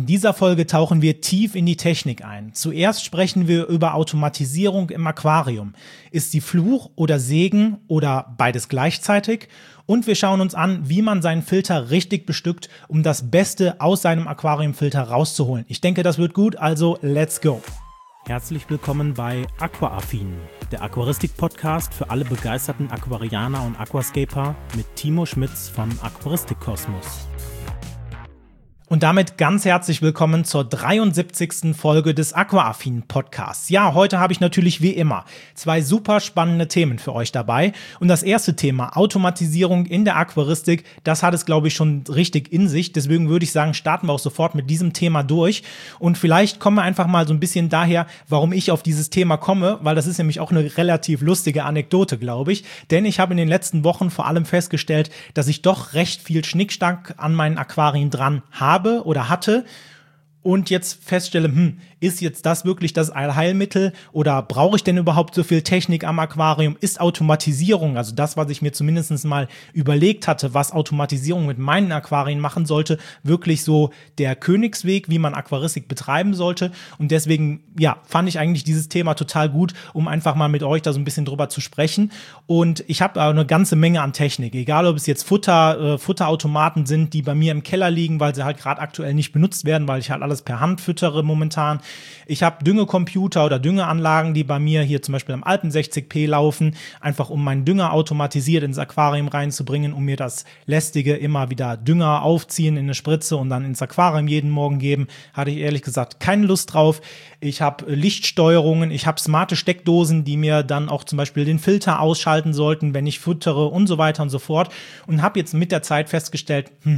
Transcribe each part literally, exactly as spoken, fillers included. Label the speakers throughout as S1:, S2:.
S1: In dieser Folge tauchen wir tief in die Technik ein. Zuerst sprechen wir über Automatisierung im Aquarium. Ist sie Fluch oder Segen oder beides gleichzeitig? Und wir schauen uns an, wie man seinen Filter richtig bestückt, um das Beste aus seinem Aquariumfilter rauszuholen. Ich denke, das wird gut, also let's go! Herzlich willkommen bei Aquaaffin, der Aquaristik-Podcast für alle begeisterten Aquarianer und Aquascaper mit Timo Schmitz vom Aquaristik-Kosmos. Und damit ganz herzlich willkommen zur dreiundsiebzigsten Folge des Aquaaffin Podcasts. Ja, heute habe ich natürlich wie immer zwei super spannende Themen für euch dabei. Und das erste Thema, Automatisierung in der Aquaristik, das hat es, glaube ich, schon richtig in sich. Deswegen würde ich sagen, starten wir auch sofort mit diesem Thema durch. Und vielleicht kommen wir einfach mal so ein bisschen daher, warum ich auf dieses Thema komme, weil das ist nämlich auch eine relativ lustige Anekdote, glaube ich. Denn ich habe in den letzten Wochen vor allem festgestellt, dass ich doch recht viel Schnickschnack an meinen Aquarien dran habe. habe oder hatte und jetzt feststelle, hm, ist jetzt das wirklich das Allheilmittel oder brauche ich denn überhaupt so viel Technik am Aquarium? Ist Automatisierung, also das, was ich mir zumindest mal überlegt hatte, was Automatisierung mit meinen Aquarien machen sollte, wirklich so der Königsweg, wie man Aquaristik betreiben sollte? Und deswegen, ja, fand ich eigentlich dieses Thema total gut, um einfach mal mit euch da so ein bisschen drüber zu sprechen. Und ich habe eine ganze Menge an Technik, egal ob es jetzt Futter, äh, Futterautomaten sind, die bei mir im Keller liegen, weil sie halt gerade aktuell nicht benutzt werden, weil ich halt alles per Hand füttere momentan. Ich habe Düngecomputer oder Düngeanlagen, die bei mir hier zum Beispiel am Alpen sechzig P laufen, einfach um meinen Dünger automatisiert ins Aquarium reinzubringen, um mir das lästige immer wieder Dünger aufziehen in eine Spritze und dann ins Aquarium jeden Morgen geben. Hatte ich ehrlich gesagt keine Lust drauf. Ich habe Lichtsteuerungen, ich habe smarte Steckdosen, die mir dann auch zum Beispiel den Filter ausschalten sollten, wenn ich füttere und so weiter und so fort. Und habe jetzt mit der Zeit festgestellt, hm,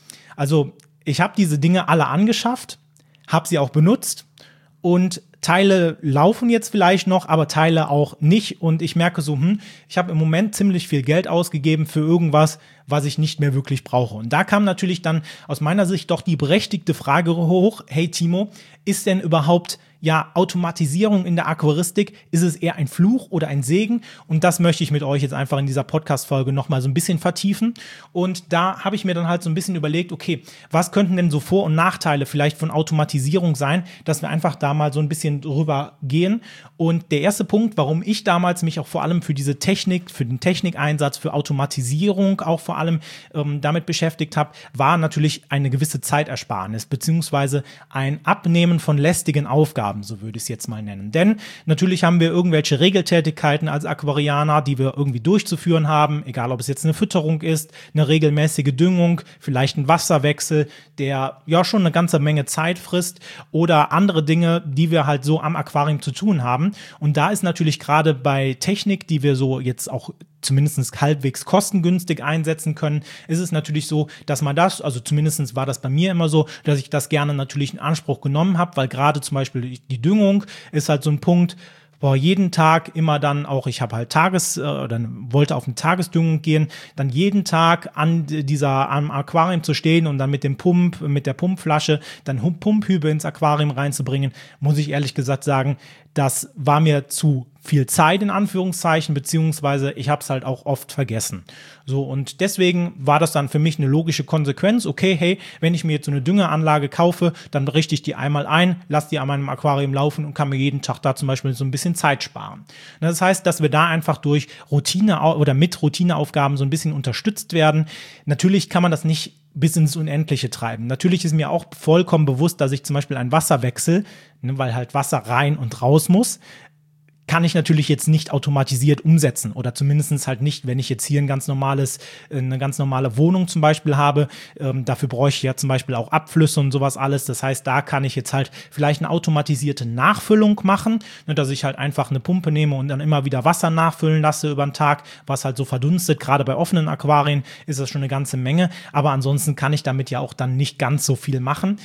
S1: also ich habe diese Dinge alle angeschafft, habe sie auch benutzt und Teile laufen jetzt vielleicht noch, aber Teile auch nicht. Und ich merke so, hm, ich habe im Moment ziemlich viel Geld ausgegeben für irgendwas, was ich nicht mehr wirklich brauche. Und da kam natürlich dann aus meiner Sicht doch die berechtigte Frage hoch, hey Timo, ist denn überhaupt ja Automatisierung in der Aquaristik, ist es eher ein Fluch oder ein Segen? Und das möchte ich mit euch jetzt einfach in dieser Podcast-Folge nochmal so ein bisschen vertiefen. Und da habe ich mir dann halt so ein bisschen überlegt, okay, was könnten denn so Vor- und Nachteile vielleicht von Automatisierung sein, dass wir einfach da mal so ein bisschen drüber gehen. Und der erste Punkt, warum ich damals mich auch vor allem für diese Technik, für den Technikeinsatz, für Automatisierung auch vor allem ähm, damit beschäftigt habe, war natürlich eine gewisse Zeitersparnis, beziehungsweise ein Abnehmen von lästigen Aufgaben, so würde ich es jetzt mal nennen. Denn natürlich haben wir irgendwelche Regeltätigkeiten als Aquarianer, die wir irgendwie durchzuführen haben, egal ob es jetzt eine Fütterung ist, eine regelmäßige Düngung, vielleicht ein Wasserwechsel, der ja schon eine ganze Menge Zeit frisst oder andere Dinge, die wir halt so am Aquarium zu tun haben. Und da ist natürlich gerade bei Technik, die wir so jetzt auch zumindest halbwegs kostengünstig einsetzen können, ist es natürlich so, dass man das, also zumindest war das bei mir immer so, dass ich das gerne natürlich in Anspruch genommen habe, weil gerade zum Beispiel die Düngung ist halt so ein Punkt, boah, jeden Tag immer dann auch, ich habe halt Tages, äh, oder wollte auf eine Tagesdüngung gehen, dann jeden Tag an dieser, am Aquarium zu stehen und dann mit dem Pump, mit der Pumpflasche dann Pumphübe ins Aquarium reinzubringen, muss ich ehrlich gesagt sagen, das war mir zu viel Zeit in Anführungszeichen, beziehungsweise ich habe es halt auch oft vergessen. So, und deswegen war das dann für mich eine logische Konsequenz. Okay, hey, wenn ich mir jetzt so eine Düngeranlage kaufe, dann richte ich die einmal ein, lasse die an meinem Aquarium laufen und kann mir jeden Tag da zum Beispiel so ein bisschen Zeit sparen. Das heißt, dass wir da einfach durch Routine oder mit Routineaufgaben so ein bisschen unterstützt werden. Natürlich kann man das nicht bis ins Unendliche treiben. Natürlich ist mir auch vollkommen bewusst, dass ich zum Beispiel einen Wasserwechsel, ne, weil halt Wasser rein und raus muss, kann ich natürlich jetzt nicht automatisiert umsetzen oder zumindest halt nicht, wenn ich jetzt hier ein ganz normales, eine ganz normale Wohnung zum Beispiel habe. Ähm, dafür brauche ich ja zum Beispiel auch Abflüsse und sowas alles. Das heißt, da kann ich jetzt halt vielleicht eine automatisierte Nachfüllung machen, ne, dass ich halt einfach eine Pumpe nehme und dann immer wieder Wasser nachfüllen lasse über den Tag, was halt so verdunstet. Gerade bei offenen Aquarien ist das schon eine ganze Menge. Aber ansonsten kann ich damit ja auch dann nicht ganz so viel machen.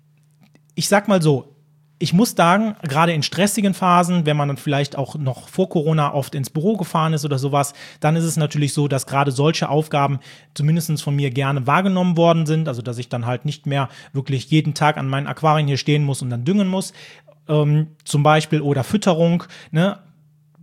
S1: Ich sag mal so, ich muss sagen, gerade in stressigen Phasen, wenn man dann vielleicht auch noch vor Corona oft ins Büro gefahren ist oder sowas, dann ist es natürlich so, dass gerade solche Aufgaben zumindest von mir gerne wahrgenommen worden sind, also dass ich dann halt nicht mehr wirklich jeden Tag an meinen Aquarien hier stehen muss und dann düngen muss, ähm, zum Beispiel, oder Fütterung, ne?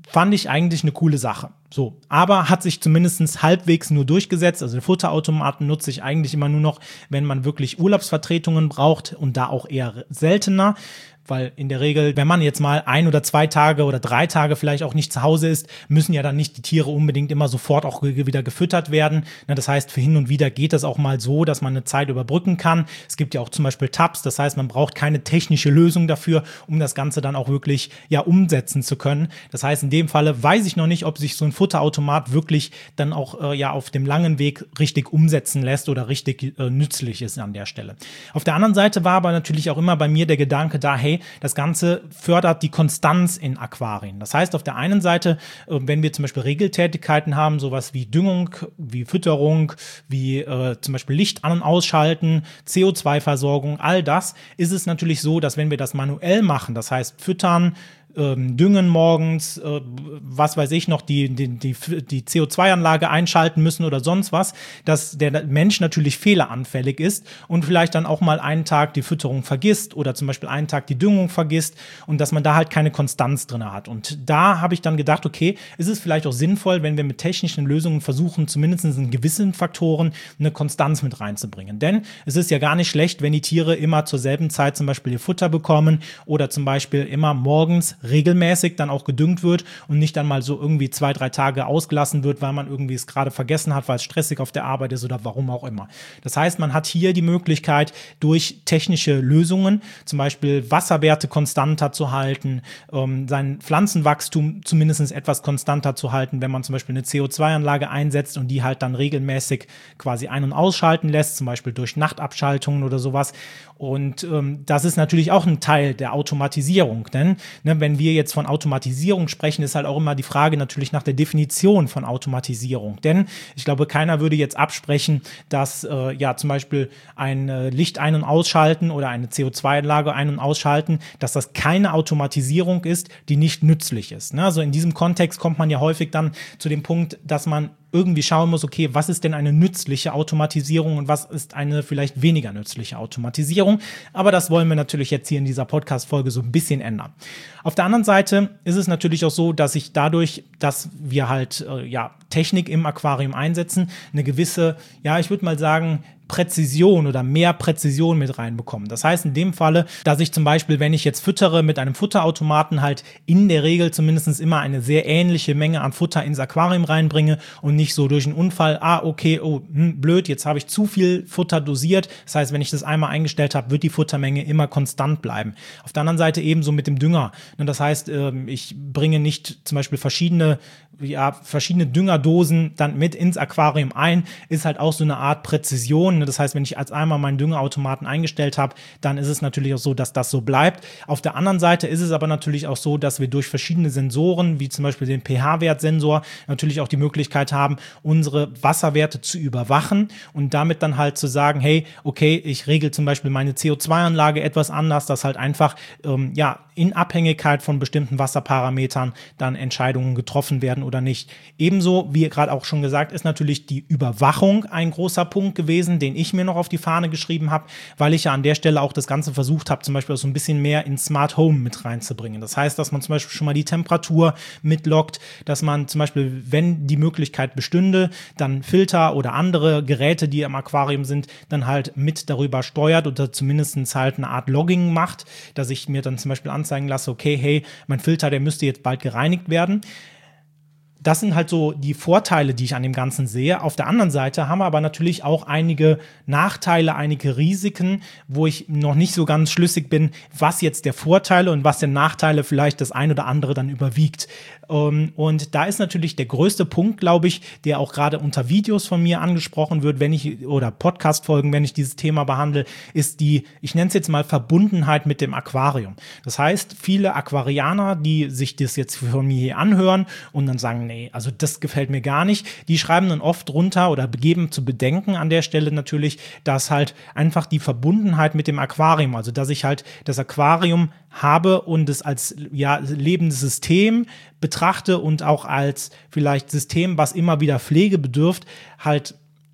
S1: fand ich eigentlich eine coole Sache. So, aber hat sich zumindest halbwegs nur durchgesetzt. Also den Futterautomaten nutze ich eigentlich immer nur noch, wenn man wirklich Urlaubsvertretungen braucht und da auch eher seltener. Weil in der Regel, wenn man jetzt mal ein oder zwei Tage oder drei Tage vielleicht auch nicht zu Hause ist, müssen ja dann nicht die Tiere unbedingt immer sofort auch wieder gefüttert werden. Das heißt, für hin und wieder geht das auch mal so, dass man eine Zeit überbrücken kann. Es gibt ja auch zum Beispiel Tabs, das heißt, man braucht keine technische Lösung dafür, um das Ganze dann auch wirklich ja umsetzen zu können. Das heißt, in dem Falle weiß ich noch nicht, ob sich so ein Futterautomat wirklich dann auch äh, ja auf dem langen Weg richtig umsetzen lässt oder richtig äh, nützlich ist an der Stelle. Auf der anderen Seite war aber natürlich auch immer bei mir der Gedanke da, hey, das Ganze fördert die Konstanz in Aquarien. Das heißt, auf der einen Seite, wenn wir zum Beispiel Regeltätigkeiten haben, sowas wie Düngung, wie Fütterung, wie äh, zum Beispiel Licht an- und ausschalten, C O zwei Versorgung, all das, ist es natürlich so, dass wenn wir das manuell machen, das heißt füttern, Düngen morgens, äh, was weiß ich noch, die, die, die, die C O zwei Anlage einschalten müssen oder sonst was, dass der Mensch natürlich fehleranfällig ist und vielleicht dann auch mal einen Tag die Fütterung vergisst oder zum Beispiel einen Tag die Düngung vergisst und dass man da halt keine Konstanz drin hat. Und da habe ich dann gedacht, okay, ist es vielleicht auch sinnvoll, wenn wir mit technischen Lösungen versuchen, zumindest in gewissen Faktoren eine Konstanz mit reinzubringen. Denn es ist ja gar nicht schlecht, wenn die Tiere immer zur selben Zeit zum Beispiel ihr Futter bekommen oder zum Beispiel immer morgens regelmäßig dann auch gedüngt wird und nicht dann mal so irgendwie zwei, drei Tage ausgelassen wird, weil man irgendwie es gerade vergessen hat, weil es stressig auf der Arbeit ist oder warum auch immer. Das heißt, man hat hier die Möglichkeit, durch technische Lösungen, zum Beispiel Wasserwerte konstanter zu halten, ähm, sein Pflanzenwachstum zumindest etwas konstanter zu halten, wenn man zum Beispiel eine C O zwei Anlage einsetzt und die halt dann regelmäßig quasi ein- und ausschalten lässt, zum Beispiel durch Nachtabschaltungen oder sowas. Und ähm, das ist natürlich auch ein Teil der Automatisierung, denn ne, wenn wir jetzt von Automatisierung sprechen, ist halt auch immer die Frage natürlich nach der Definition von Automatisierung. Denn ich glaube, keiner würde jetzt absprechen, dass äh, ja zum Beispiel ein äh, Licht ein- und ausschalten oder eine C O zwei Anlage ein- und ausschalten, dass das keine Automatisierung ist, die nicht nützlich ist. Ne? Also in diesem Kontext kommt man ja häufig dann zu dem Punkt, dass man irgendwie schauen muss, okay, was ist denn eine nützliche Automatisierung und was ist eine vielleicht weniger nützliche Automatisierung. Aber das wollen wir natürlich jetzt hier in dieser Podcast-Folge so ein bisschen ändern. Auf der anderen Seite ist es natürlich auch so, dass ich dadurch, dass wir halt äh, ja Technik im Aquarium einsetzen, eine gewisse, ja, ich würde mal sagen, Präzision oder mehr Präzision mit reinbekommen. Das heißt in dem Falle, dass ich zum Beispiel, wenn ich jetzt füttere mit einem Futterautomaten, halt in der Regel zumindest immer eine sehr ähnliche Menge an Futter ins Aquarium reinbringe und nicht so durch einen Unfall, ah, okay, oh, hm, blöd, jetzt habe ich zu viel Futter dosiert. Das heißt, wenn ich das einmal eingestellt habe, wird die Futtermenge immer konstant bleiben. Auf der anderen Seite ebenso mit dem Dünger. Das heißt, ich bringe nicht zum Beispiel verschiedene ja, verschiedene Düngerdosen dann mit ins Aquarium ein, ist halt auch so eine Art Präzision. Das heißt, wenn ich als einmal meinen Düngerautomaten eingestellt habe, dann ist es natürlich auch so, dass das so bleibt. Auf der anderen Seite ist es aber natürlich auch so, dass wir durch verschiedene Sensoren, wie zum Beispiel den pH-Wertsensor, natürlich auch die Möglichkeit haben, unsere Wasserwerte zu überwachen und damit dann halt zu sagen, hey, okay, ich regel zum Beispiel meine C O zwei Anlage etwas anders, dass halt einfach ähm, ja in Abhängigkeit von bestimmten Wasserparametern dann Entscheidungen getroffen werden oder nicht. Ebenso, wie gerade auch schon gesagt, ist natürlich die Überwachung ein großer Punkt gewesen, den ich mir noch auf die Fahne geschrieben habe, weil ich ja an der Stelle auch das Ganze versucht habe, zum Beispiel auch so ein bisschen mehr in Smart Home mit reinzubringen. Das heißt, dass man zum Beispiel schon mal die Temperatur mitloggt, dass man zum Beispiel, wenn die Möglichkeit bestünde, dann Filter oder andere Geräte, die im Aquarium sind, dann halt mit darüber steuert oder zumindest halt eine Art Logging macht, dass ich mir dann zum Beispiel anzeigen lasse, okay, hey, mein Filter, der müsste jetzt bald gereinigt werden. Das sind halt so die Vorteile, die ich an dem Ganzen sehe. Auf der anderen Seite haben wir aber natürlich auch einige Nachteile, einige Risiken, wo ich noch nicht so ganz schlüssig bin, was jetzt der Vorteile und was der Nachteile vielleicht das ein oder andere dann überwiegt. Und da ist natürlich der größte Punkt, glaube ich, der auch gerade unter Videos von mir angesprochen wird, wenn ich, oder Podcast-Folgen, wenn ich dieses Thema behandle, ist die, ich nenne es jetzt mal Verbundenheit mit dem Aquarium. Das heißt, viele Aquarianer, die sich das jetzt von mir hier anhören und dann sagen, nee, also das gefällt mir gar nicht, die schreiben dann oft runter oder geben zu bedenken an der Stelle natürlich, dass halt einfach die Verbundenheit mit dem Aquarium, also dass ich halt das Aquarium habe und es als ja lebendes System betrachte und auch als vielleicht System, was immer wieder Pflege bedürft, halt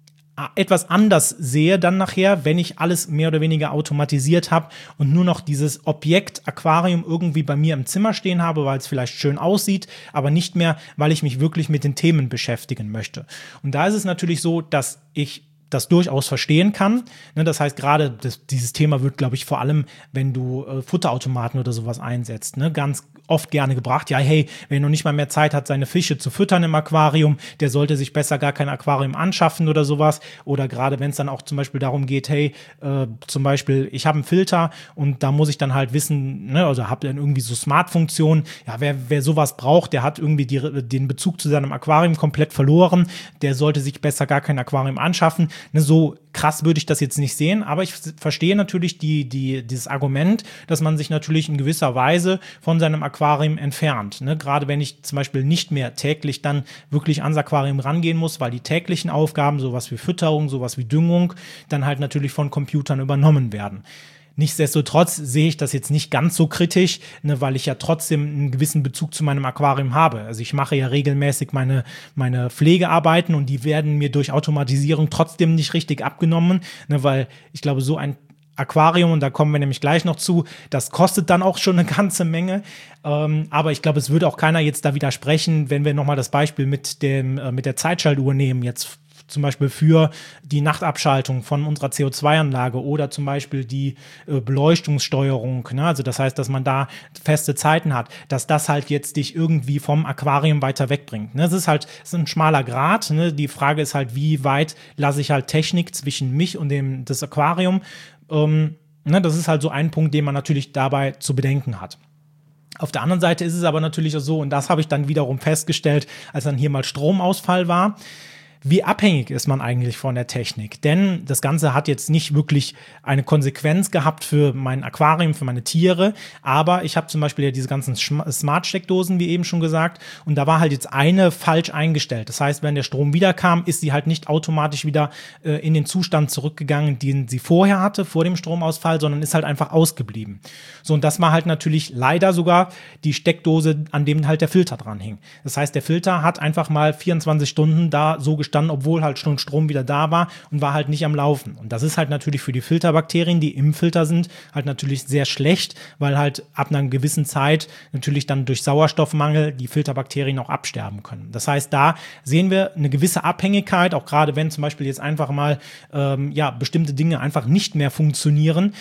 S1: etwas anders sehe dann nachher, wenn ich alles mehr oder weniger automatisiert habe und nur noch dieses Objekt Aquarium irgendwie bei mir im Zimmer stehen habe, weil es vielleicht schön aussieht, aber nicht mehr, weil ich mich wirklich mit den Themen beschäftigen möchte. Und da ist es natürlich so, dass ich das durchaus verstehen kann. Ne, das heißt, gerade das, dieses Thema wird, glaube ich, vor allem, wenn du äh, Futterautomaten oder sowas einsetzt, ne, ganz oft gerne gebracht. Ja, hey, wer noch nicht mal mehr Zeit hat, seine Fische zu füttern im Aquarium, der sollte sich besser gar kein Aquarium anschaffen oder sowas. Oder gerade wenn es dann auch zum Beispiel darum geht, hey, äh, zum Beispiel, ich habe einen Filter und da muss ich dann halt wissen, ne, also habe dann irgendwie so Smart-Funktionen. Ja, wer, wer sowas braucht, der hat irgendwie die, den Bezug zu seinem Aquarium komplett verloren. Der sollte sich besser gar kein Aquarium anschaffen. Ne, so krass würde ich das jetzt nicht sehen, aber ich verstehe natürlich die, die, dieses Argument, dass man sich natürlich in gewisser Weise von seinem Aquarium entfernt. Ne? Gerade wenn ich zum Beispiel nicht mehr täglich dann wirklich ans Aquarium rangehen muss, weil die täglichen Aufgaben, sowas wie Fütterung, sowas wie Düngung, dann halt natürlich von Computern übernommen werden. Nichtsdestotrotz sehe ich das jetzt nicht ganz so kritisch, ne, weil ich ja trotzdem einen gewissen Bezug zu meinem Aquarium habe. Also ich mache ja regelmäßig meine, meine Pflegearbeiten und die werden mir durch Automatisierung trotzdem nicht richtig abgenommen, ne, weil ich glaube, so ein Aquarium, und da kommen wir nämlich gleich noch zu, das kostet dann auch schon eine ganze Menge. Ähm, aber ich glaube, es würde auch keiner jetzt da widersprechen, wenn wir nochmal das Beispiel mit, dem, äh, mit der Zeitschaltuhr nehmen, jetzt zum Beispiel für die Nachtabschaltung von unserer C O zwei Anlage oder zum Beispiel die äh, Beleuchtungssteuerung, ne? Also das heißt, dass man da feste Zeiten hat, dass das halt jetzt dich irgendwie vom Aquarium weiter wegbringt. Ne? Das ist halt das ist ein schmaler Grat. Ne? Die Frage ist halt, wie weit lasse ich halt Technik zwischen mich und dem das Aquarium. Ähm, ne? Das ist halt so ein Punkt, den man natürlich dabei zu bedenken hat. Auf der anderen Seite ist es aber natürlich auch so, und das habe ich dann wiederum festgestellt, als dann hier mal Stromausfall war. Wie abhängig ist man eigentlich von der Technik? Denn das Ganze hat jetzt nicht wirklich eine Konsequenz gehabt für mein Aquarium, für meine Tiere, aber ich habe zum Beispiel ja diese ganzen Smart-Steckdosen, wie eben schon gesagt, und da war halt jetzt eine falsch eingestellt. Das heißt, wenn der Strom wiederkam, ist sie halt nicht automatisch wieder äh, in den Zustand zurückgegangen, den sie vorher hatte, vor dem Stromausfall, sondern ist halt einfach ausgeblieben. So, und das war halt natürlich leider sogar die Steckdose, an dem halt der Filter dran hing. Das heißt, der Filter hat einfach mal vierundzwanzig Stunden da so gestanden, obwohl halt schon Strom wieder da war und war halt nicht am Laufen. Und das ist halt natürlich für die Filterbakterien, die im Filter sind, halt natürlich sehr schlecht, weil halt ab einer gewissen Zeit natürlich dann durch Sauerstoffmangel die Filterbakterien auch absterben können. Das heißt, da sehen wir eine gewisse Abhängigkeit, auch gerade wenn zum Beispiel jetzt einfach mal ähm, ja, bestimmte Dinge einfach nicht mehr funktionieren.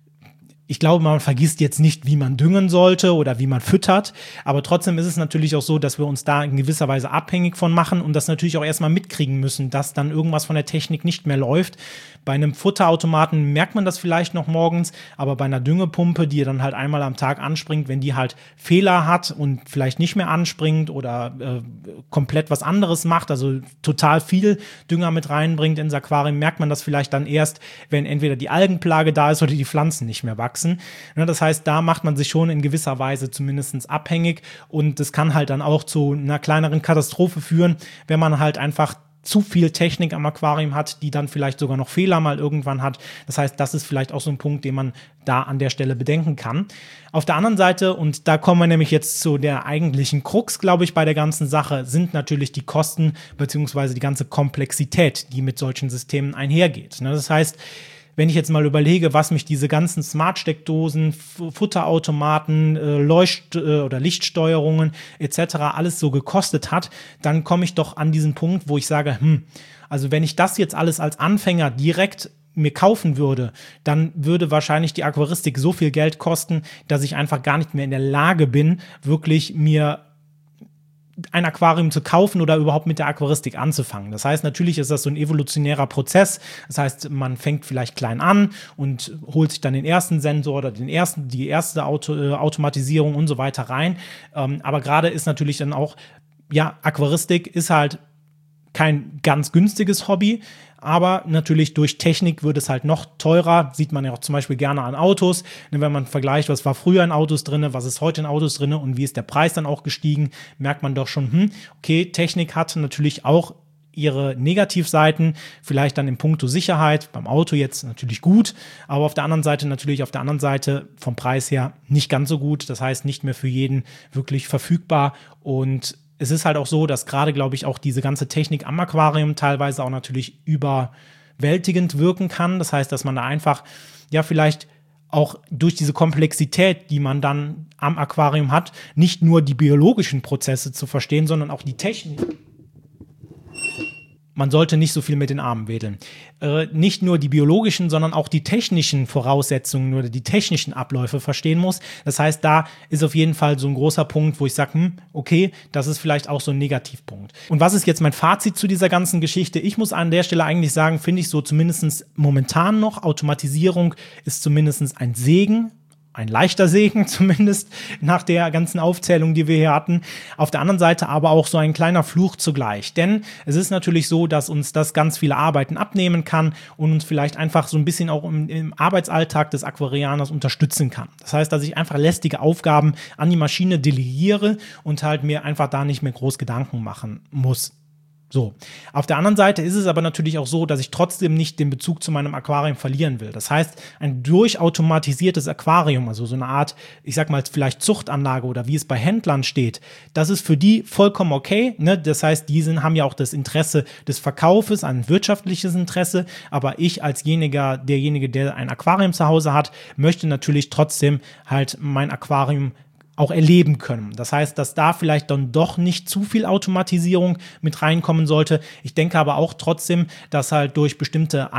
S1: Ich glaube, man vergisst jetzt nicht, wie man düngen sollte oder wie man füttert, aber trotzdem ist es natürlich auch so, dass wir uns da in gewisser Weise abhängig von machen und das natürlich auch erstmal mitkriegen müssen, dass dann irgendwas von der Technik nicht mehr läuft. Bei einem Futterautomaten merkt man das vielleicht noch morgens, aber bei einer Düngepumpe, die dann halt einmal am Tag anspringt, wenn die halt Fehler hat und vielleicht nicht mehr anspringt oder äh, komplett was anderes macht, also total viel Dünger mit reinbringt ins Aquarium, merkt man das vielleicht dann erst, wenn entweder die Algenplage da ist oder die Pflanzen nicht mehr wachsen. Ja, das heißt, da macht man sich schon in gewisser Weise zumindest abhängig und das kann halt dann auch zu einer kleineren Katastrophe führen, wenn man halt einfach zu viel Technik am Aquarium hat, die dann vielleicht sogar noch Fehler mal irgendwann hat. Das heißt, das ist vielleicht auch so ein Punkt, den man da an der Stelle bedenken kann. Auf der anderen Seite, und da kommen wir nämlich jetzt zu der eigentlichen Krux, glaube ich, bei der ganzen Sache, sind natürlich die Kosten beziehungsweise die ganze Komplexität, die mit solchen Systemen einhergeht. Das heißt, wenn ich jetzt mal überlege, was mich diese ganzen Smart-Steckdosen, Futterautomaten, äh, Leucht- äh, oder Lichtsteuerungen et cetera alles so gekostet hat, dann komme ich doch an diesen Punkt, wo ich sage, hm, also wenn ich das jetzt alles als Anfänger direkt mir kaufen würde, dann würde wahrscheinlich die Aquaristik so viel Geld kosten, dass ich einfach gar nicht mehr in der Lage bin, wirklich mir ein Aquarium zu kaufen oder überhaupt mit der Aquaristik anzufangen. Das heißt, natürlich ist das so ein evolutionärer Prozess. Das heißt, man fängt vielleicht klein an und holt sich dann den ersten Sensor oder den ersten, die erste Auto, äh, Automatisierung und so weiter rein. Ähm, aber gerade ist natürlich dann auch, ja, Aquaristik ist halt kein ganz günstiges Hobby, aber natürlich durch Technik wird es halt noch teurer, sieht man ja auch zum Beispiel gerne an Autos, wenn man vergleicht, was war früher in Autos drin, was ist heute in Autos drin und wie ist der Preis dann auch gestiegen, merkt man doch schon, hm, okay, Technik hat natürlich auch ihre Negativseiten, vielleicht dann im Punkto Sicherheit, beim Auto jetzt natürlich gut, aber auf der anderen Seite natürlich auf der anderen Seite vom Preis her nicht ganz so gut, das heißt nicht mehr für jeden wirklich verfügbar und es ist halt auch so, dass gerade, glaube ich, auch diese ganze Technik am Aquarium teilweise auch natürlich überwältigend wirken kann. Das heißt, dass man da einfach, ja, vielleicht auch durch diese Komplexität, die man dann am Aquarium hat, nicht nur die biologischen Prozesse zu verstehen, sondern auch die Technik. Man sollte nicht so viel mit den Armen wedeln. Äh, nicht nur die biologischen, sondern auch die technischen Voraussetzungen oder die technischen Abläufe verstehen muss. Das heißt, da ist auf jeden Fall so ein großer Punkt, wo ich sage, hm, okay, das ist vielleicht auch so ein Negativpunkt. Und was ist jetzt mein Fazit zu dieser ganzen Geschichte? Ich muss an der Stelle eigentlich sagen, finde ich so zumindest momentan noch, Automatisierung ist zumindest ein Segen. Ein leichter Segen zumindest nach der ganzen Aufzählung, die wir hier hatten. Auf der anderen Seite aber auch so ein kleiner Fluch zugleich. Denn es ist natürlich so, dass uns das ganz viele Arbeiten abnehmen kann und uns vielleicht einfach so ein bisschen auch im, im Arbeitsalltag des Aquarianers unterstützen kann. Das heißt, dass ich einfach lästige Aufgaben an die Maschine delegiere und halt mir einfach da nicht mehr groß Gedanken machen muss. So, auf der anderen Seite ist es aber natürlich auch so, dass ich trotzdem nicht den Bezug zu meinem Aquarium verlieren will. Das heißt, ein durchautomatisiertes Aquarium, also so eine Art, ich sag mal vielleicht Zuchtanlage oder wie es bei Händlern steht, das ist für die vollkommen okay. Ne? Das heißt, die sind, haben ja auch das Interesse des Verkaufes, ein wirtschaftliches Interesse, aber ich als jeniger, derjenige, der ein Aquarium zu Hause hat, möchte natürlich trotzdem halt mein Aquarium auch erleben können. Das heißt, dass da vielleicht dann doch nicht zu viel Automatisierung mit reinkommen sollte. Ich denke aber auch trotzdem, dass halt durch bestimmte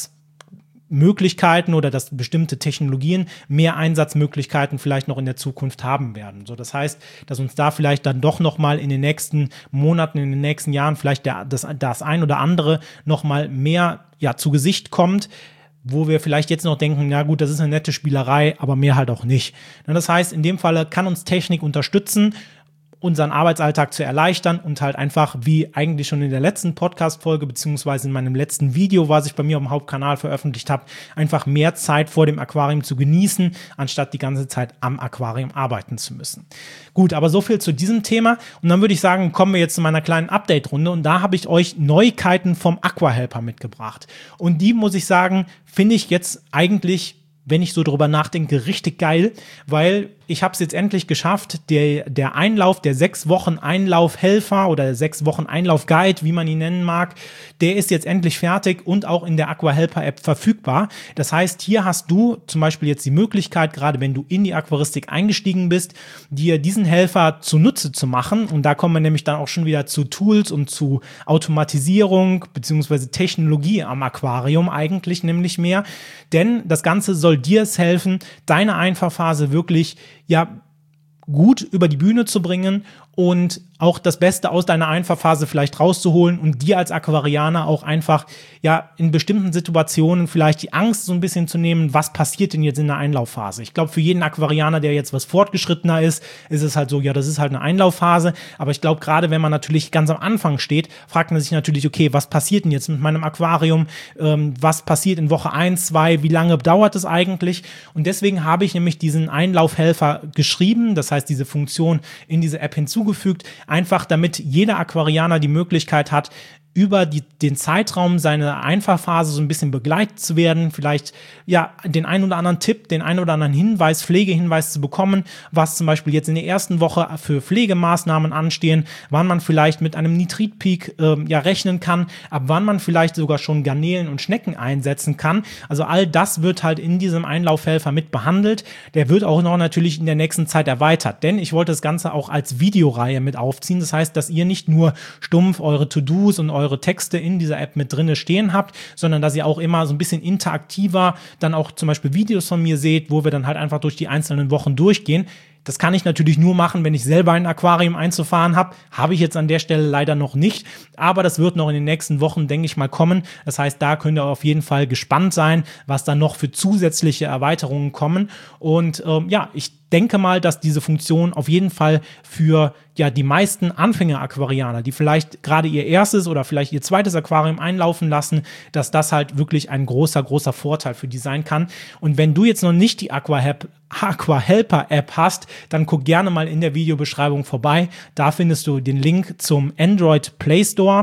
S1: Einsatzmöglichkeiten oder dass bestimmte Technologien mehr Einsatzmöglichkeiten vielleicht noch in der Zukunft haben werden. So, das heißt, dass uns da vielleicht dann doch noch mal in den nächsten Monaten, in den nächsten Jahren vielleicht der, das, das ein oder andere noch mal mehr ja, zu Gesicht kommt, wo wir vielleicht jetzt noch denken, na gut, das ist eine nette Spielerei, aber mehr halt auch nicht. Das heißt, in dem Falle kann uns Technik unterstützen, unseren Arbeitsalltag zu erleichtern und halt einfach, wie eigentlich schon in der letzten Podcast-Folge beziehungsweise in meinem letzten Video, was ich bei mir auf dem Hauptkanal veröffentlicht habe, einfach mehr Zeit vor dem Aquarium zu genießen, anstatt die ganze Zeit am Aquarium arbeiten zu müssen. Gut, aber so viel zu diesem Thema und dann würde ich sagen, kommen wir jetzt zu meiner kleinen Update-Runde und da habe ich euch Neuigkeiten vom Aquahelper mitgebracht und die, muss ich sagen, finde ich jetzt eigentlich, wenn ich so drüber nachdenke, richtig geil, weil ich habe es jetzt endlich geschafft, der, der Einlauf, der sechs Wochen Einlaufhelfer oder der sechs Wochen Einlaufguide, wie man ihn nennen mag, der ist jetzt endlich fertig und auch in der Aquahelper-App verfügbar. Das heißt, hier hast du zum Beispiel jetzt die Möglichkeit, gerade wenn du in die Aquaristik eingestiegen bist, dir diesen Helfer zunutze zu machen und da kommen wir nämlich dann auch schon wieder zu Tools und zu Automatisierung beziehungsweise Technologie am Aquarium eigentlich nämlich mehr, denn das Ganze soll dir es helfen, deine Einfahrphase wirklich ja gut über die Bühne zu bringen und auch das Beste aus deiner Einfahrphase vielleicht rauszuholen und dir als Aquarianer auch einfach ja in bestimmten Situationen vielleicht die Angst so ein bisschen zu nehmen, was passiert denn jetzt in der Einlaufphase. Ich glaube, für jeden Aquarianer, der jetzt was fortgeschrittener ist, ist es halt so, ja, das ist halt eine Einlaufphase, aber ich glaube, gerade wenn man natürlich ganz am Anfang steht, fragt man sich natürlich, okay, was passiert denn jetzt mit meinem Aquarium, ähm, was passiert in Woche eins, zwei, wie lange dauert es eigentlich und deswegen habe ich nämlich diesen Einlaufhelfer geschrieben, das heißt, diese Funktion in diese App hinzugefügt, einfach damit jeder Aquarianer die Möglichkeit hat, über die, den Zeitraum seiner Einfahrphase so ein bisschen begleitet zu werden, vielleicht ja den einen oder anderen Tipp, den einen oder anderen Hinweis, Pflegehinweis zu bekommen, was zum Beispiel jetzt in der ersten Woche für Pflegemaßnahmen anstehen, wann man vielleicht mit einem Nitritpeak äh, ja rechnen kann, ab wann man vielleicht sogar schon Garnelen und Schnecken einsetzen kann. Also all das wird halt in diesem Einlaufhelfer mit behandelt. Der wird auch noch natürlich in der nächsten Zeit erweitert, denn ich wollte das Ganze auch als Videoreihe mit aufziehen. Das heißt, dass ihr nicht nur stumpf eure To-Dos und eure Texte in dieser App mit drinne stehen habt, sondern dass ihr auch immer so ein bisschen interaktiver dann auch zum Beispiel Videos von mir seht, wo wir dann halt einfach durch die einzelnen Wochen durchgehen. Das kann ich natürlich nur machen, wenn ich selber ein Aquarium einzufahren habe. Habe ich jetzt an der Stelle leider noch nicht, aber das wird noch in den nächsten Wochen, denke ich mal, kommen. Das heißt, da könnt ihr auf jeden Fall gespannt sein, was dann noch für zusätzliche Erweiterungen kommen. Und ähm, ja, ich denke mal, dass diese Funktion auf jeden Fall für ja die meisten Anfänger-Aquarianer, die vielleicht gerade ihr erstes oder vielleicht ihr zweites Aquarium einlaufen lassen, dass das halt wirklich ein großer, großer Vorteil für die sein kann. Und wenn du jetzt noch nicht die Aquahelper-App hast, dann guck gerne mal in der Videobeschreibung vorbei. Da findest du den Link zum Android Play Store.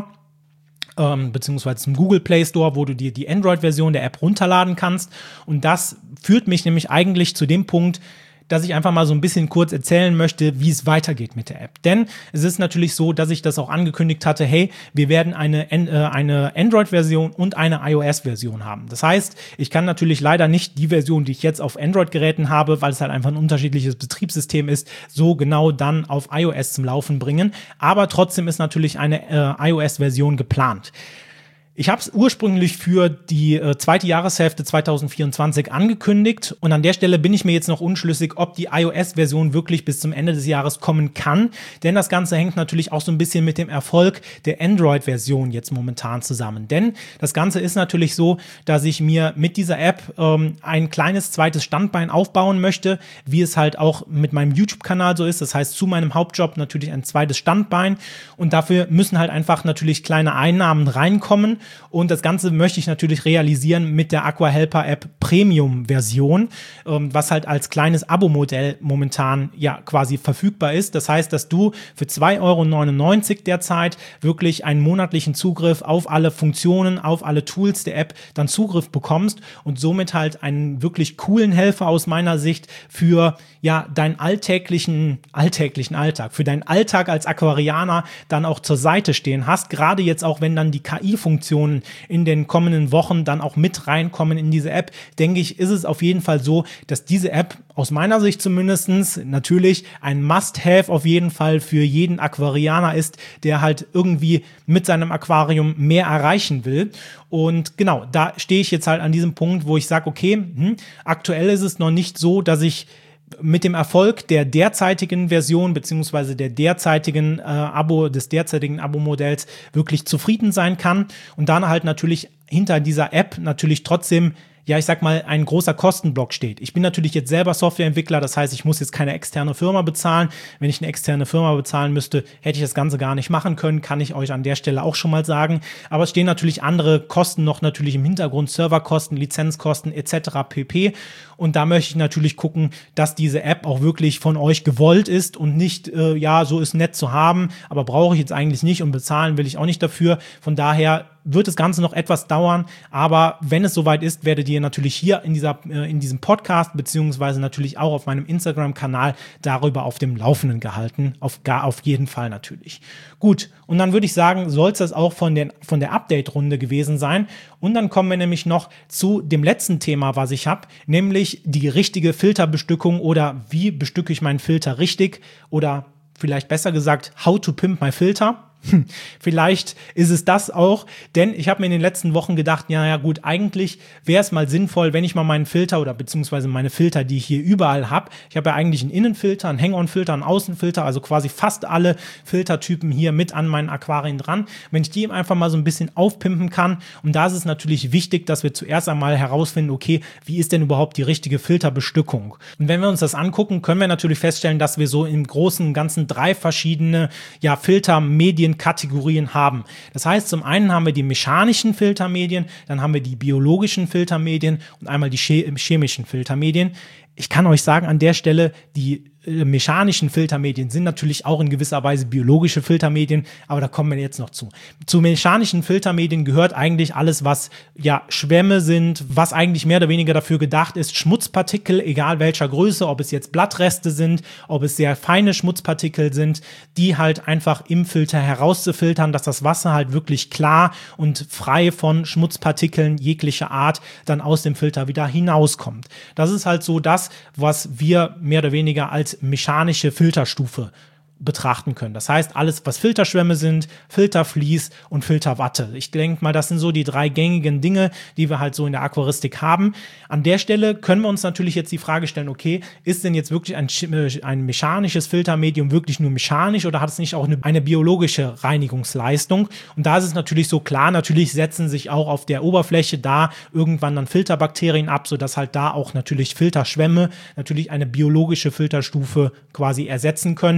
S1: Ähm, beziehungsweise zum Google Play Store, wo du dir die Android-Version der App runterladen kannst. Und das führt mich nämlich eigentlich zu dem Punkt, dass ich einfach mal so ein bisschen kurz erzählen möchte, wie es weitergeht mit der App. Denn es ist natürlich so, dass ich das auch angekündigt hatte, hey, wir werden eine, äh, eine Android-Version und eine iOS-Version haben. Das heißt, ich kann natürlich leider nicht die Version, die ich jetzt auf Android-Geräten habe, weil es halt einfach ein unterschiedliches Betriebssystem ist, so genau dann auf iOS zum Laufen bringen. Aber trotzdem ist natürlich eine äh, iOS-Version geplant. Ich habe es ursprünglich für die äh, zweite Jahreshälfte zwanzig vierundzwanzig angekündigt und an der Stelle bin ich mir jetzt noch unschlüssig, ob die iOS-Version wirklich bis zum Ende des Jahres kommen kann, denn das Ganze hängt natürlich auch so ein bisschen mit dem Erfolg der Android-Version jetzt momentan zusammen, denn das Ganze ist natürlich so, dass ich mir mit dieser App ähm, ein kleines zweites Standbein aufbauen möchte, wie es halt auch mit meinem YouTube-Kanal so ist, das heißt zu meinem Hauptjob natürlich ein zweites Standbein und dafür müssen halt einfach natürlich kleine Einnahmen reinkommen. Und das Ganze möchte ich natürlich realisieren mit der Aquahelper App Premium-Version, ähm, was halt als kleines Abo-Modell momentan ja quasi verfügbar ist. Das heißt, dass du für zwei Euro neunundneunzig derzeit wirklich einen monatlichen Zugriff auf alle Funktionen, auf alle Tools der App dann Zugriff bekommst und somit halt einen wirklich coolen Helfer aus meiner Sicht für ja deinen alltäglichen, alltäglichen Alltag, für deinen Alltag als Aquarianer dann auch zur Seite stehen hast. Gerade jetzt auch, wenn dann die K I-Funktionen in den kommenden Wochen dann auch mit reinkommen in diese App, denke ich, ist es auf jeden Fall so, dass diese App aus meiner Sicht zumindest natürlich ein Must-Have auf jeden Fall für jeden Aquarianer ist, der halt irgendwie mit seinem Aquarium mehr erreichen will. Und genau, da stehe ich jetzt halt an diesem Punkt, wo ich sage, okay, hm, aktuell ist es noch nicht so, dass ich mit dem Erfolg der derzeitigen Version beziehungsweise der derzeitigen äh, Abo, des derzeitigen Abo-Modells wirklich zufrieden sein kann und dann halt natürlich hinter dieser App natürlich trotzdem ja, ich sag mal, ein großer Kostenblock steht. Ich bin natürlich jetzt selber Softwareentwickler, das heißt, ich muss jetzt keine externe Firma bezahlen. Wenn ich eine externe Firma bezahlen müsste, hätte ich das Ganze gar nicht machen können, kann ich euch an der Stelle auch schon mal sagen. Aber es stehen natürlich andere Kosten noch natürlich im Hintergrund, Serverkosten, Lizenzkosten et cetera pp. Und da möchte ich natürlich gucken, dass diese App auch wirklich von euch gewollt ist und nicht, äh, ja, so ist nett zu haben, aber brauche ich jetzt eigentlich nicht und bezahlen will ich auch nicht dafür. Von daher wird das Ganze noch etwas dauern, aber wenn es soweit ist, werdet ihr natürlich hier in dieser äh, in diesem Podcast beziehungsweise natürlich auch auf meinem Instagram-Kanal darüber auf dem Laufenden gehalten, auf gar auf jeden Fall natürlich. Gut, und dann würde ich sagen, soll es das auch von den von der Update-Runde gewesen sein und dann kommen wir nämlich noch zu dem letzten Thema, was ich habe, nämlich die richtige Filterbestückung oder wie bestücke ich meinen Filter richtig oder vielleicht besser gesagt, how to pimp my filter. Hm, vielleicht ist es das auch, denn ich habe mir in den letzten Wochen gedacht, ja, ja gut, eigentlich wäre es mal sinnvoll, wenn ich mal meinen Filter oder beziehungsweise meine Filter, die ich hier überall habe, ich habe ja eigentlich einen Innenfilter, einen Hang-on-Filter, einen Außenfilter, also quasi fast alle Filtertypen hier mit an meinen Aquarien dran, wenn ich die einfach mal so ein bisschen aufpimpen kann und da ist es natürlich wichtig, dass wir zuerst einmal herausfinden, okay, wie ist denn überhaupt die richtige Filterbestückung? Und wenn wir uns das angucken, können wir natürlich feststellen, dass wir so im Großen und Ganzen drei verschiedene ja, Filtermedien Kategorien haben. Das heißt, zum einen haben wir die mechanischen Filtermedien, dann haben wir die biologischen Filtermedien und einmal die chemischen Filtermedien. Ich kann euch sagen, an der Stelle, die mechanischen Filtermedien sind natürlich auch in gewisser Weise biologische Filtermedien, aber da kommen wir jetzt noch zu. Zu mechanischen Filtermedien gehört eigentlich alles, was ja Schwämme sind, was eigentlich mehr oder weniger dafür gedacht ist, Schmutzpartikel, egal welcher Größe, ob es jetzt Blattreste sind, ob es sehr feine Schmutzpartikel sind, die halt einfach im Filter herauszufiltern, dass das Wasser halt wirklich klar und frei von Schmutzpartikeln jeglicher Art dann aus dem Filter wieder hinauskommt. Das ist halt so das, was wir mehr oder weniger als mechanische Filterstufe betrachten können. Das heißt, alles, was Filterschwämme sind, Filtervlies und Filterwatte. Ich denke mal, das sind so die drei gängigen Dinge, die wir halt so in der Aquaristik haben. An der Stelle können wir uns natürlich jetzt die Frage stellen, okay, ist denn jetzt wirklich ein, ein mechanisches Filtermedium wirklich nur mechanisch oder hat es nicht auch eine, eine biologische Reinigungsleistung? Und da ist es natürlich so klar, natürlich setzen sich auch auf der Oberfläche da irgendwann dann Filterbakterien ab, sodass halt da auch natürlich Filterschwämme natürlich eine biologische Filterstufe quasi ersetzen können. Sieht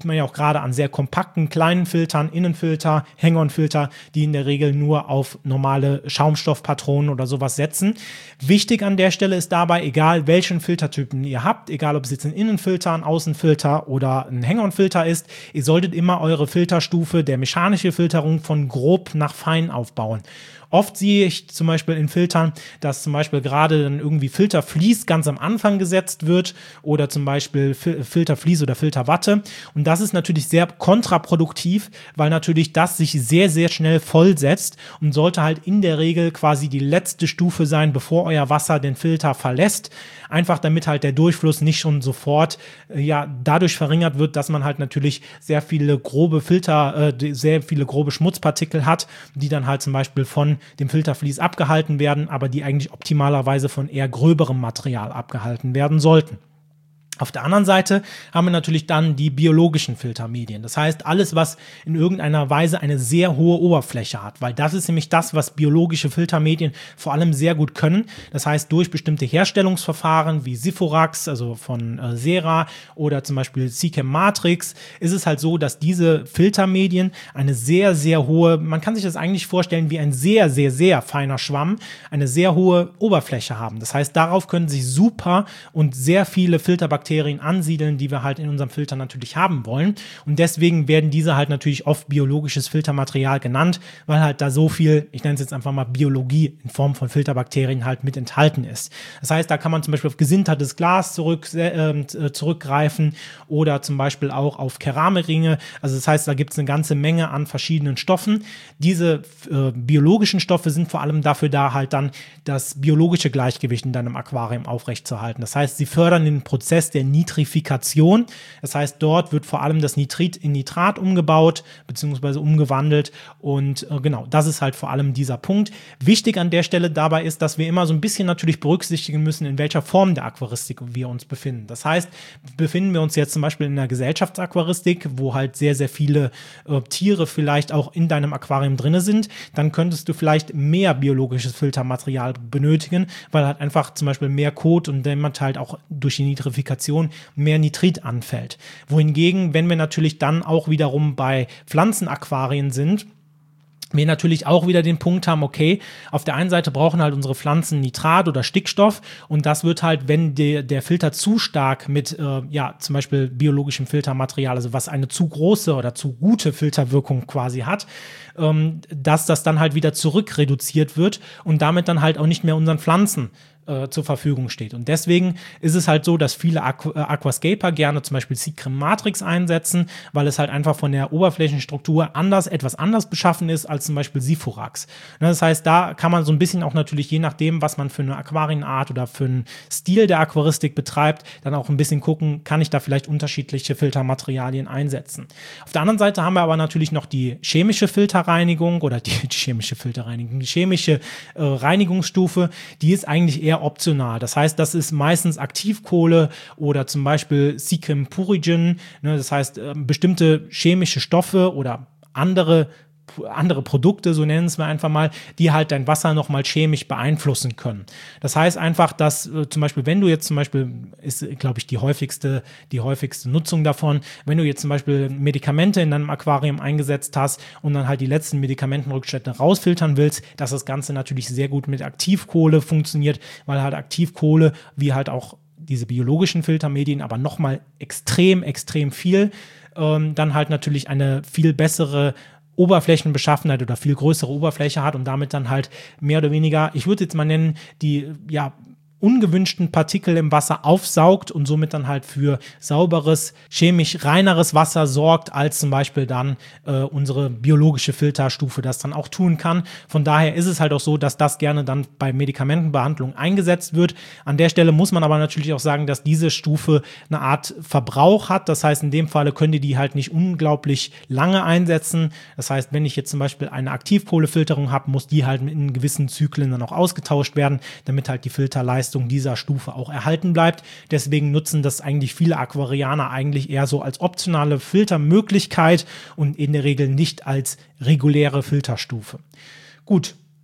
S1: sieht man ja auch gerade an sehr kompakten, kleinen Filtern, Innenfilter, Hang-on-Filter, die in der Regel nur auf normale Schaumstoffpatronen oder sowas setzen. Wichtig an der Stelle ist dabei, egal welchen Filtertypen ihr habt, egal ob es jetzt ein Innenfilter, ein Außenfilter oder ein Hang-on-Filter ist, ihr solltet immer eure Filterstufe der mechanischen Filterung von grob nach fein aufbauen. Oft sehe ich zum Beispiel in Filtern, dass zum Beispiel gerade dann irgendwie Filtervlies ganz am Anfang gesetzt wird oder zum Beispiel Filtervlies oder Filterwatte. Und das ist natürlich sehr kontraproduktiv, weil natürlich das sich sehr, sehr schnell vollsetzt und sollte halt in der Regel quasi die letzte Stufe sein, bevor euer Wasser den Filter verlässt. Einfach damit halt der Durchfluss nicht schon sofort äh, ja dadurch verringert wird, dass man halt natürlich sehr viele grobe Filter, äh, sehr viele grobe Schmutzpartikel hat, die dann halt zum Beispiel von dem Filtervlies abgehalten werden, aber die eigentlich optimalerweise von eher gröberem Material abgehalten werden sollten. Auf der anderen Seite haben wir natürlich dann die biologischen Filtermedien. Das heißt, alles, was in irgendeiner Weise eine sehr hohe Oberfläche hat, weil das ist nämlich das, was biologische Filtermedien vor allem sehr gut können. Das heißt, durch bestimmte Herstellungsverfahren wie Siforax, also von äh, Sera oder zum Beispiel Seachem Matrix, ist es halt so, dass diese Filtermedien eine sehr, sehr hohe, man kann sich das eigentlich vorstellen wie ein sehr, sehr, sehr feiner Schwamm, eine sehr hohe Oberfläche haben. Das heißt, darauf können sich super und sehr viele Filterbakterien ansiedeln, die wir halt in unserem Filter natürlich haben wollen. Und deswegen werden diese halt natürlich oft biologisches Filtermaterial genannt, weil halt da so viel, ich nenne es jetzt einfach mal Biologie in Form von Filterbakterien halt mit enthalten ist. Das heißt, da kann man zum Beispiel auf gesintertes Glas zurück, äh, zurückgreifen oder zum Beispiel auch auf Keramikringe. Also das heißt, da gibt es eine ganze Menge an verschiedenen Stoffen. Diese äh, biologischen Stoffe sind vor allem dafür da, halt dann das biologische Gleichgewicht in deinem Aquarium aufrechtzuerhalten. Das heißt, sie fördern den Prozess der Nitrifikation. Das heißt, dort wird vor allem das Nitrit in Nitrat umgebaut bzw. umgewandelt und äh, genau, das ist halt vor allem dieser Punkt. Wichtig an der Stelle dabei ist, dass wir immer so ein bisschen natürlich berücksichtigen müssen, in welcher Form der Aquaristik wir uns befinden. Das heißt, befinden wir uns jetzt zum Beispiel in der Gesellschaftsaquaristik, wo halt sehr, sehr viele äh, Tiere vielleicht auch in deinem Aquarium drin sind, dann könntest du vielleicht mehr biologisches Filtermaterial benötigen, weil halt einfach zum Beispiel mehr Kot und dann halt auch durch die Nitrifikation mehr Nitrit anfällt. Wohingegen, wenn wir natürlich dann auch wiederum bei Pflanzenaquarien sind, wir natürlich auch wieder den Punkt haben, okay, auf der einen Seite brauchen halt unsere Pflanzen Nitrat oder Stickstoff und das wird halt, wenn der, der Filter zu stark mit, äh, ja, zum Beispiel biologischem Filtermaterial, also was eine zu große oder zu gute Filterwirkung quasi hat, ähm, dass das dann halt wieder zurückreduziert wird und damit dann halt auch nicht mehr unseren Pflanzen äh, zur Verfügung steht. Und deswegen ist es halt so, dass viele Aqu- äh, Aquascaper gerne zum Beispiel Seachem Matrix einsetzen, weil es halt einfach von der Oberflächenstruktur anders, etwas anders beschaffen ist als zum Beispiel Siforax. Ne, das heißt, da kann man so ein bisschen auch natürlich, je nachdem, was man für eine Aquarienart oder für einen Stil der Aquaristik betreibt, dann auch ein bisschen gucken, kann ich da vielleicht unterschiedliche Filtermaterialien einsetzen. Auf der anderen Seite haben wir aber natürlich noch die chemische Filterreinigung oder die, die chemische Filterreinigung, die chemische äh, Reinigungsstufe, die ist eigentlich eher optional. Das heißt, das ist meistens Aktivkohle oder zum Beispiel Seachem Purigen, ne, das heißt äh, bestimmte chemische Stoffe oder andere andere Produkte, so nennen es wir einfach mal, die halt dein Wasser nochmal chemisch beeinflussen können. Das heißt einfach, dass äh, zum Beispiel, wenn du jetzt zum Beispiel, ist, glaube ich, die häufigste, die häufigste Nutzung davon, wenn du jetzt zum Beispiel Medikamente in deinem Aquarium eingesetzt hast und dann halt die letzten Medikamentenrückstände rausfiltern willst, dass das Ganze natürlich sehr gut mit Aktivkohle funktioniert, weil halt Aktivkohle, wie halt auch diese biologischen Filtermedien, aber nochmal extrem, extrem viel, ähm, dann halt natürlich eine viel bessere Oberflächenbeschaffenheit oder viel größere Oberfläche hat und damit dann halt mehr oder weniger, ich würde jetzt mal nennen, die ja ungewünschten Partikel im Wasser aufsaugt und somit dann halt für sauberes, chemisch reineres Wasser sorgt, als zum Beispiel dann äh, unsere biologische Filterstufe das dann auch tun kann. Von daher ist es halt auch so, dass das gerne dann bei Medikamentenbehandlung eingesetzt wird. An der Stelle muss man aber natürlich auch sagen, dass diese Stufe eine Art Verbrauch hat. Das heißt, in dem Falle könnt ihr die halt nicht unglaublich lange einsetzen. Das heißt, wenn ich jetzt zum Beispiel eine Aktivkohlefilterung habe, muss die halt in gewissen Zyklen dann auch ausgetauscht werden, damit halt die Filterleistung dieser Stufe auch erhalten bleibt. Deswegen nutzen das eigentlich viele Aquarianer eigentlich eher so als optionale Filtermöglichkeit und in der Regel nicht als reguläre Filterstufe. Gut,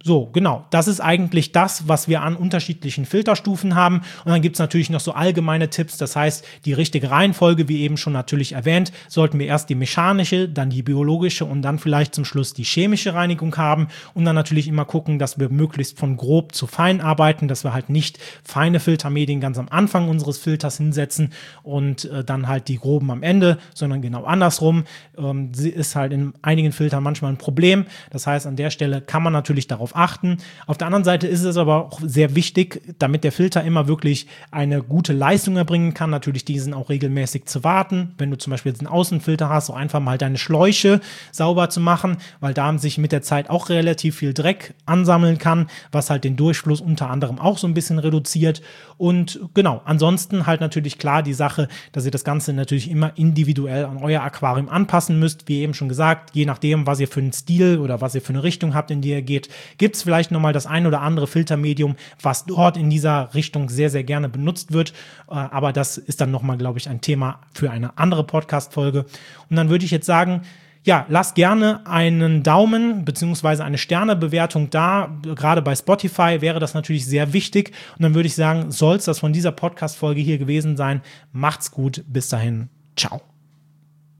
S1: So, genau. Das ist eigentlich das, was wir an unterschiedlichen Filterstufen haben. Und dann gibt es natürlich noch so allgemeine Tipps. Das heißt, die richtige Reihenfolge, wie eben schon natürlich erwähnt, sollten wir erst die mechanische, dann die biologische und dann vielleicht zum Schluss die chemische Reinigung haben. Und dann natürlich immer gucken, dass wir möglichst von grob zu fein arbeiten, dass wir halt nicht feine Filtermedien ganz am Anfang unseres Filters hinsetzen und äh, dann halt die groben am Ende, sondern genau andersrum. Ähm, ist halt in einigen Filtern manchmal ein Problem. Das heißt, an der Stelle kann man natürlich darauf achten. Auf der anderen Seite ist es aber auch sehr wichtig, damit der Filter immer wirklich eine gute Leistung erbringen kann, natürlich diesen auch regelmäßig zu warten. Wenn du zum Beispiel jetzt einen Außenfilter hast, auch einfach mal deine Schläuche sauber zu machen, weil da sich mit der Zeit auch relativ viel Dreck ansammeln kann, was halt den Durchfluss unter anderem auch so ein bisschen reduziert. Und genau, ansonsten halt natürlich klar die Sache, dass ihr das Ganze natürlich immer individuell an euer Aquarium anpassen müsst. Wie eben schon gesagt, je nachdem, was ihr für einen Stil oder was ihr für eine Richtung habt, in die ihr geht, gibt es vielleicht nochmal das ein oder andere Filtermedium, was dort in dieser Richtung sehr, sehr gerne benutzt wird. Aber das ist dann nochmal, glaube ich, ein Thema für eine andere Podcast-Folge. Und dann würde ich jetzt sagen, ja, lasst gerne einen Daumen bzw. eine Sternebewertung da. Gerade bei Spotify wäre das natürlich sehr wichtig. Und dann würde ich sagen, soll es das von dieser Podcast-Folge hier gewesen sein. Macht's gut. Bis dahin. Ciao.